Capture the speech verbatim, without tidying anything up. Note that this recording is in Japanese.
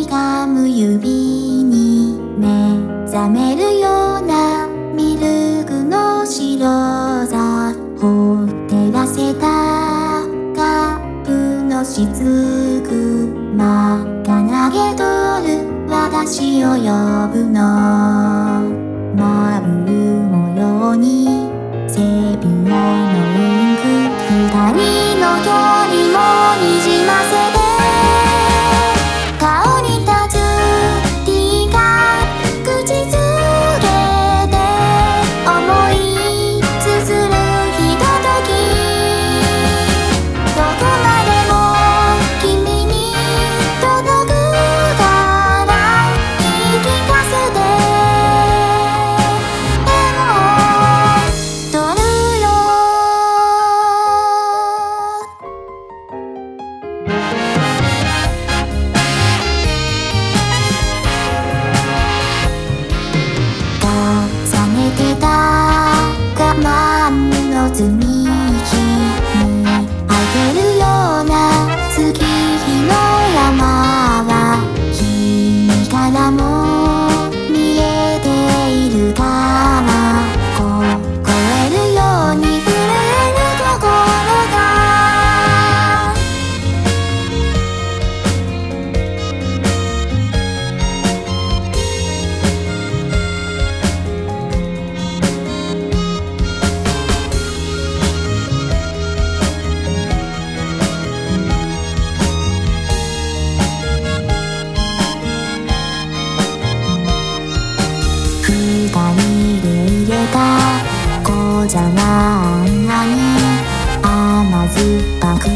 みがむ指に目覚めるようなミルクの白さを照らせたカップのしずく真っ赤なげとる私を呼ぶのマブル模様にセピアのインク二人の距離もにじませて顔に立つティーカップ口づけて思いつづるひとときどこまでも君に届くから言い聞かせてメモを取るよ重ねてた我慢の積み木にあげるような月日の山は君からも見えているから凍えるように震える心が二人で入れた小皿あんなに甘酸っぱく